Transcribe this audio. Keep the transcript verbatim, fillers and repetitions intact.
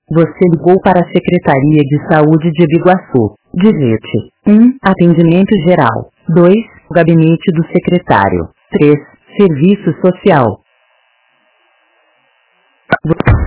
Você ligou para a Secretaria de Saúde de Biguaçu. Digite um. Atendimento geral. dois. Gabinete do secretário. três. Serviço social.